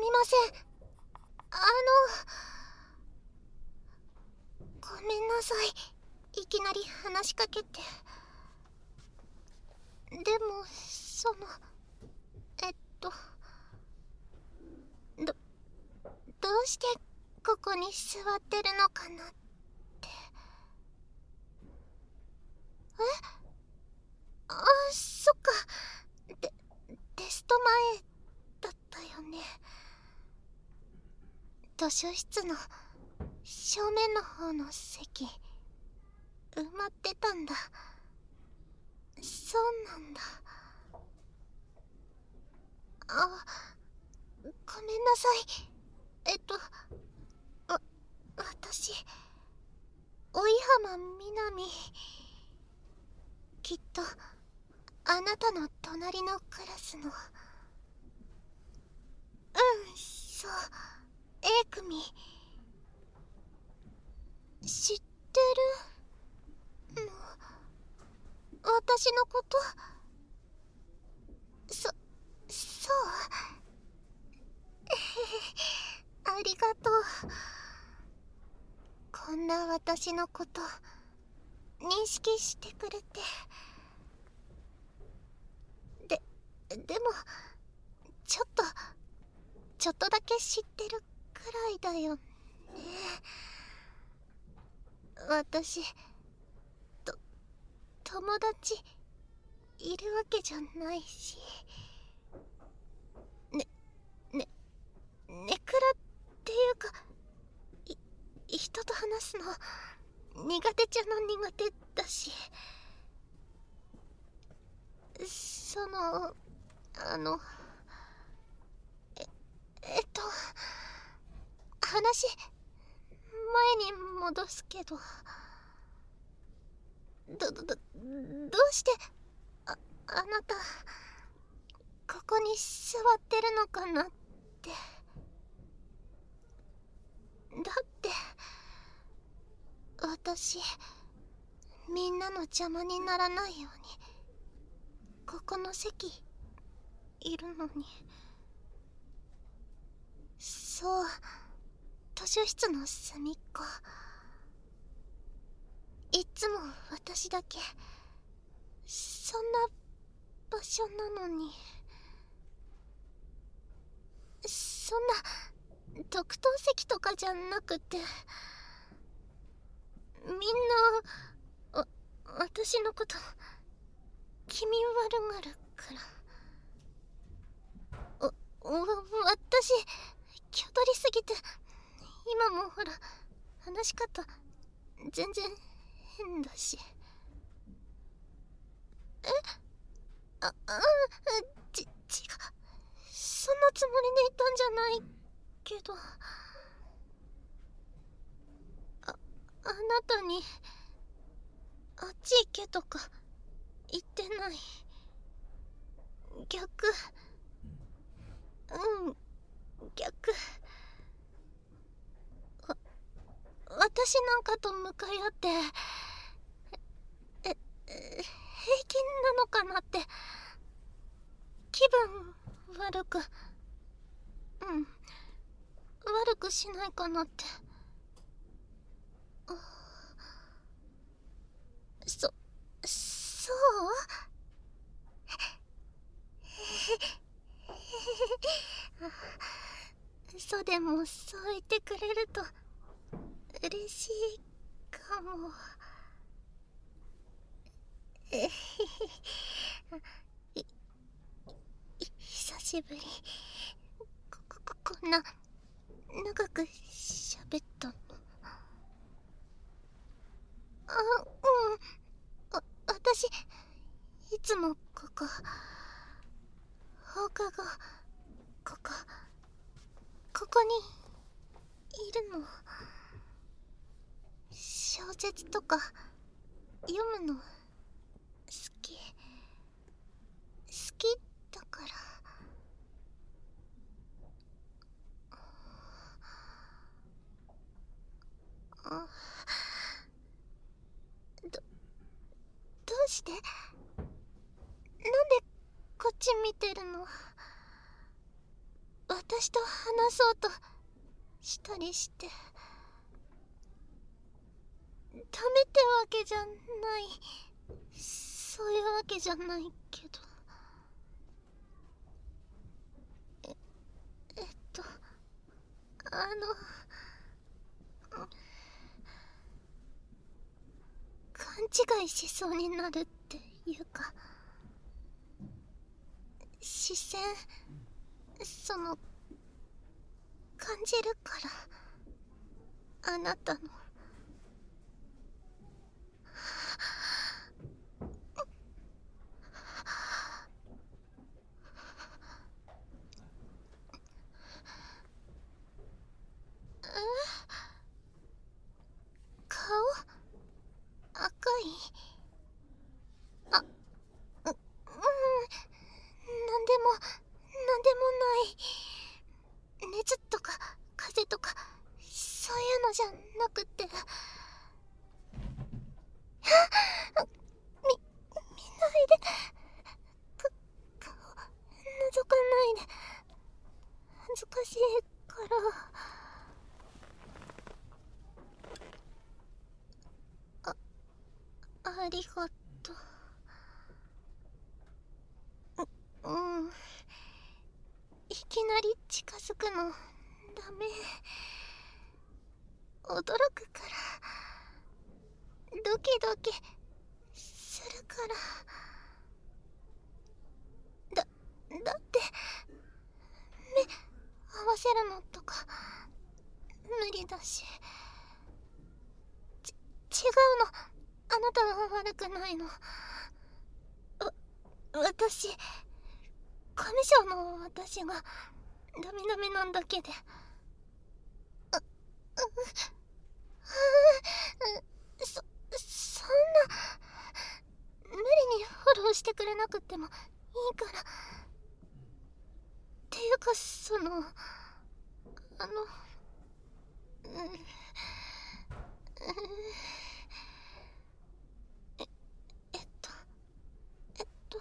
みません。ごめんなさい。いきなり話しかけて。でも、ど、どうしてここに座ってるのかなって。そっか。テスト前だったよね。図書室の正面の方の席埋まってたんだ。そうなんだ。ごめんなさい。私、追浜みなみ。きっとあなたの隣のクラスの。そう、 A 組。知ってるの？私のこと。そうありがとう。こんな私のこと認識してくれて。でもちょっとだけ知ってるくらいだよね。私友達いるわけじゃないし。ネクラっていうか、人と話すの苦手じゃの苦手だし。話前に戻すけど、どうしてあなたここに座ってるのかなって。だって私、みんなの邪魔にならないようにここの席いるのに。そう、図書室の隅っこ。いつも私だけそんな場所なのに。そんな特等席とかじゃなくて、みんな私のこと気味悪がるから。私気取りすぎて、今もほら話し方全然変だし。違う、そんなつもりでいたんじゃないけど。あなたにあっち行けとか言ってない。逆。逆。私なんかと向かい合って平気なのかなって。気分悪く悪くしないかなって。そう嘘でもそう言ってくれると嬉しいかも。久しぶり。こんな長く喋ったの。私いつもここ、放課後ここにいるの。小説とか読むの好きだから。どうして？なんでこっち見てるの？私私と話そうとしたりして、ダメってわけじゃない、そういうわけじゃないけど、えっと勘違いしそうになるっていうか、視線、感じるから、あなたの。顔赤い。あ、なんでもない。熱とか風邪とかそういうのじゃなくて、見ないで、顔覗かないで、恥ずかしいから。ありがとう。いきなり近づくのダメ。驚くから、ドキドキするから。だって目合わせるのとか無理だし。違うの、あなたは悪くないの。私、コミュ障の私がダメダメなんだけで。そんな、無理にフォローしてくれなくてもいいから。っていうか、ええっとえっと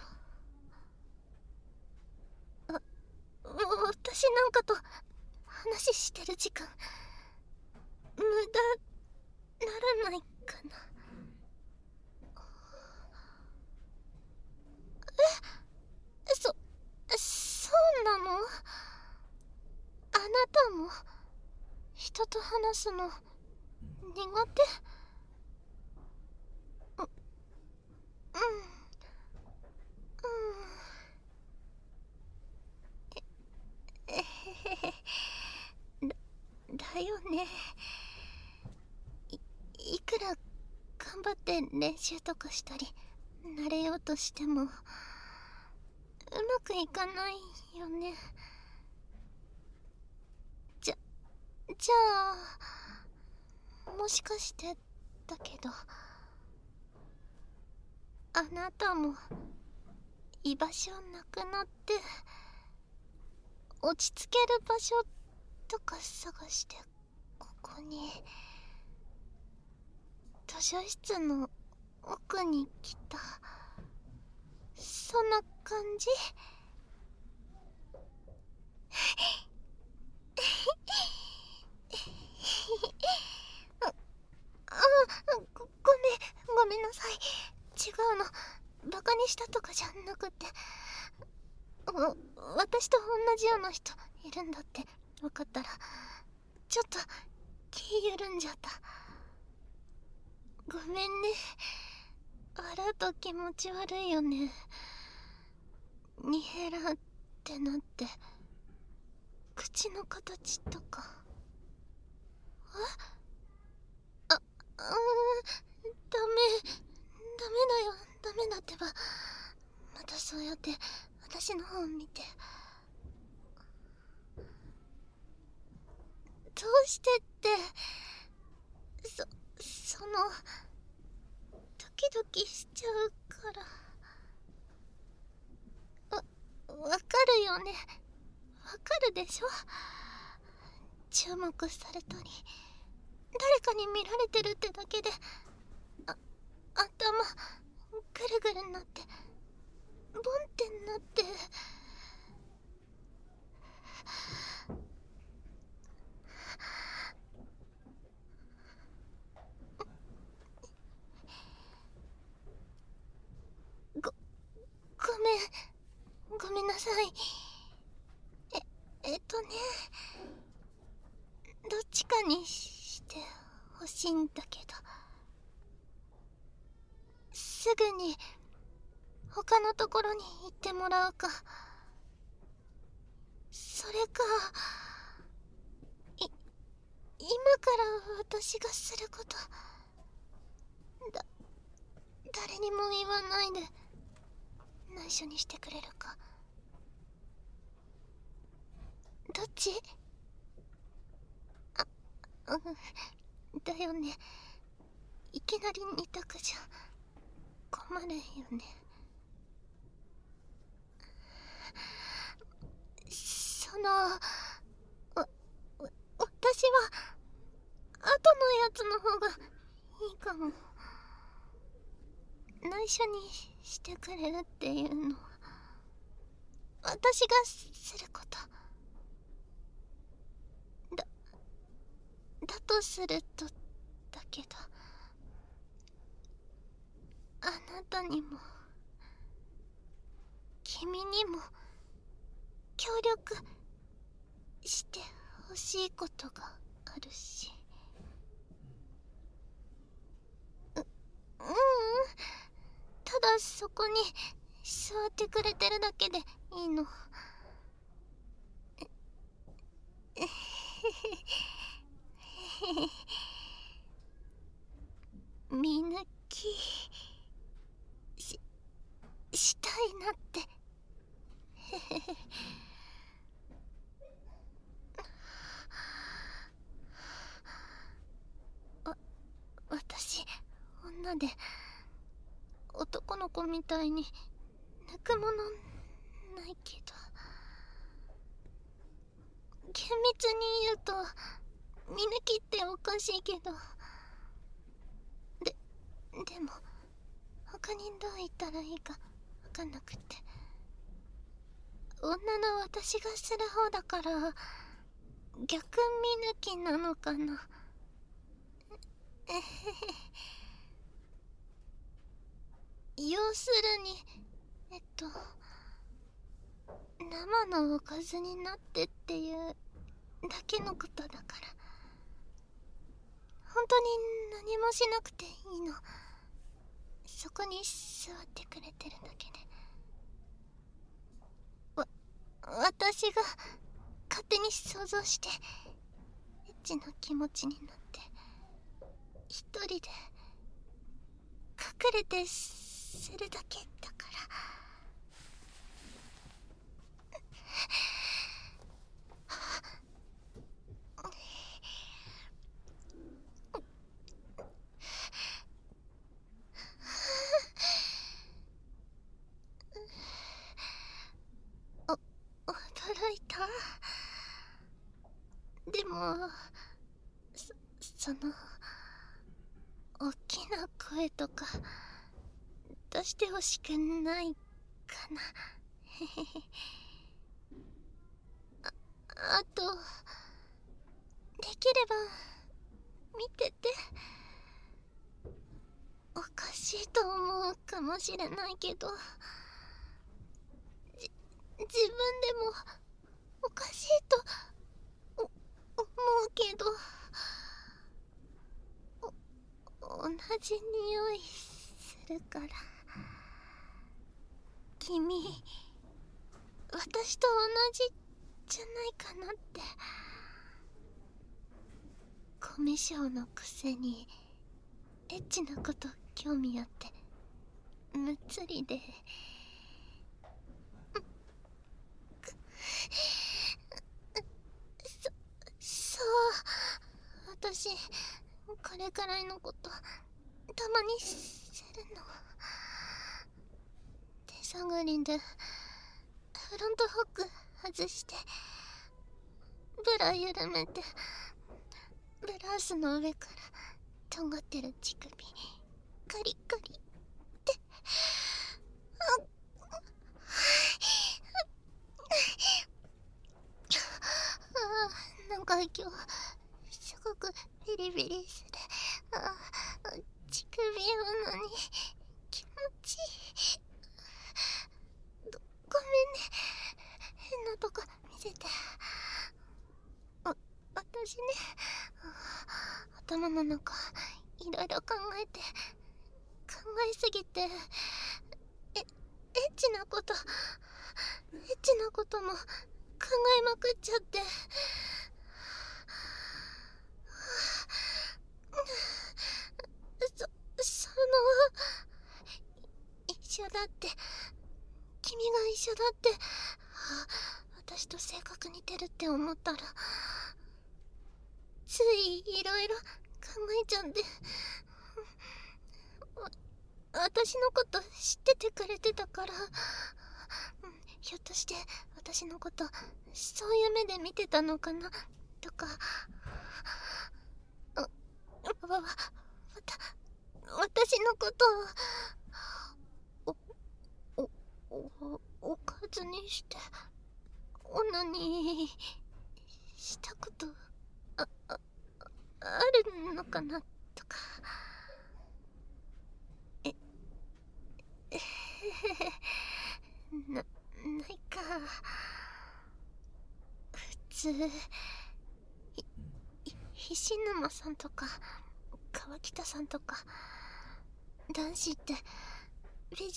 私なんかと話してる時間無駄ならないかな。そうなの？あなたも人と話すの苦手？えへへ。だよね。いくら頑張って練習とかしたり慣れようとしてもうまくいかないよね。じゃあもしかしてだけど、あなたも居場所なくなって落ち着ける場所とか探してここに、図書室の奥に来た、そんな感じ？ごめんなさい。違うの、バカにしたとかじゃなくて、私と同じような人いるんだって分かったらちょっと気緩んじゃった。ごめんね。笑うと気持ち悪いよね。ニヘラってなって口の形とか。ダメだよ、ダメだってば。またそうやって私の方見て。どうしてって、ドキドキしちゃうから。わかるよね。わかるでしょ。注目されたり誰かに見られてるってだけで頭ぐるぐるなってボンってなって。 しいんだけど、すぐに他のところに行ってもらうか、それか今から私がすること誰にも言わないで内緒にしてくれるか。どっち？だよね。いきなり2択じゃ困るよね。私は後のやつの方がいいかも。内緒にしてくれるっていうのは私がすることだとするとだけど、あなたにも君にも協力してほしいことがあるし。ただそこに座ってくれてるだけでいいの。見抜きしたいなって。私女で男の子みたいにぬくものないけど、厳密に言うと見抜きっておかしいけど、でも他にどう言ったらいいか分かんなくって、女の私がする方だから逆見抜きなのかな。要するに生のおかずになってっていうだけのことだから、本当に何もしなくていいの。そこに座ってくれてるだけで。私が勝手に想像してエッチな気持ちになって一人で隠れてするだけだから。驚いた。でもその大きな声とか出してほしくないかな。あとできれば見てて。おかしいと思うかもしれないけど、自分でもおかしいと思うけど、同じ匂いするから。君、私と同じじゃないかなって。コミュ障のくせにエッチなこと興味あってむっつりで。そう私これくらいのことたまにするの。手探りでフロントホック外してブラ緩めて、ブラウスの上からとんがってる乳首カリカリって。なんか今日すごくビリビリする。乳首なのに気持ちいい。ごめんね、変なとこ見せて。私ね、 頭の中いろいろ考えすぎて、エッチなことも考えまくっちゃって、その一緒だって、君が一緒だって、私と性格似てるって思ったら、ついいろいろ考えちゃって、私のこと知っててくれてたから、ひょっとして私のことそういう目で見てたのかなとか、私のことをおかずにして女にしたことあるのかなとか。ないか。普通菱沼さんとか川北さんとか男子って美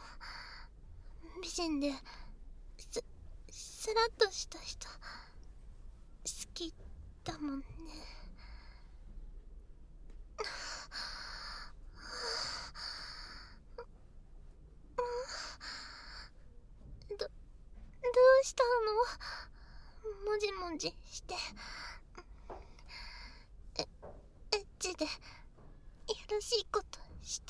人でスラッとした人好きだもんね。どうしたの？もじもじしてエッチでいやらしいことして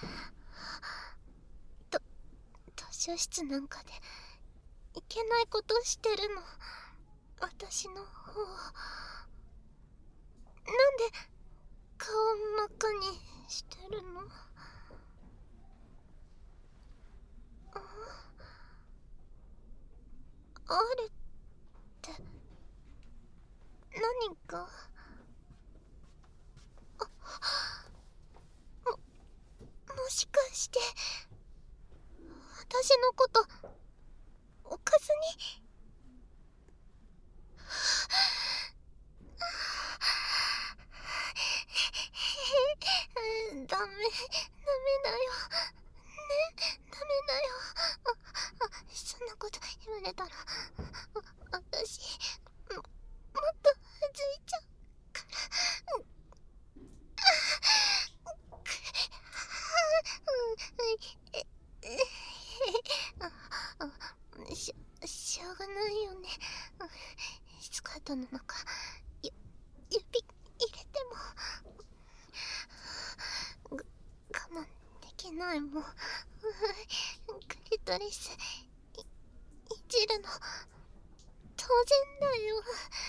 図書室なんかでいけないことしてるの。私の方なんで顔真っ赤にしてるの？あるって何か？もしかして私のことおかずに？ダメだよね、ダメだよ。そんなこと言われたら私もっと恥ずいちゃうから。しょうがないよね。スカートの中指入れても我慢できないもん。クリトリスいじるの当然だよ。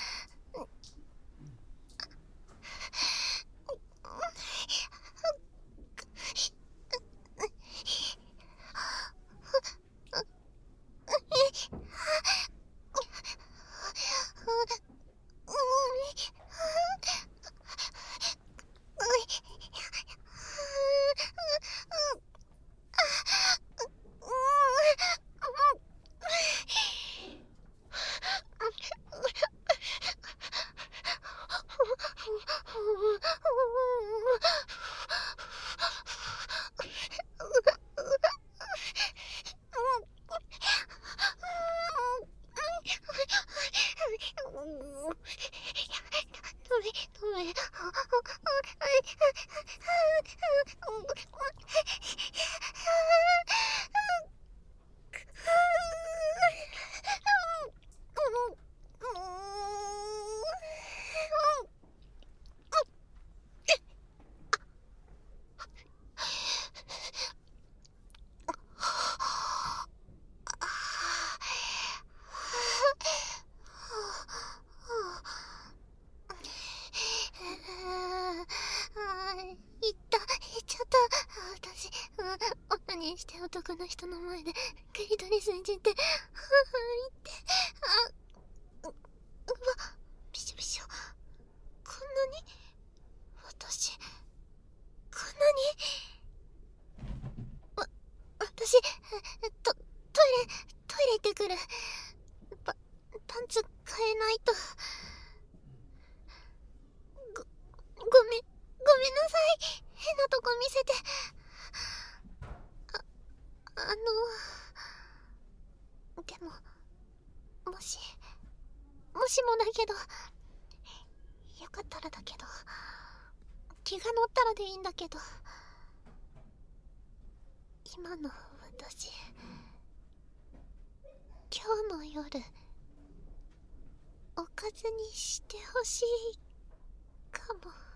にして男の人の前でクリトリスいじってはぁいってうわびしょびしょ。こんなに私こんなに私トイレ行ってくる。パンツ変えないと。ごめん。 見せて。でももしもだけど、よかったらだけど、気が乗ったらでいいんだけど、今の私、今日の夜おかずにしてほしいかも。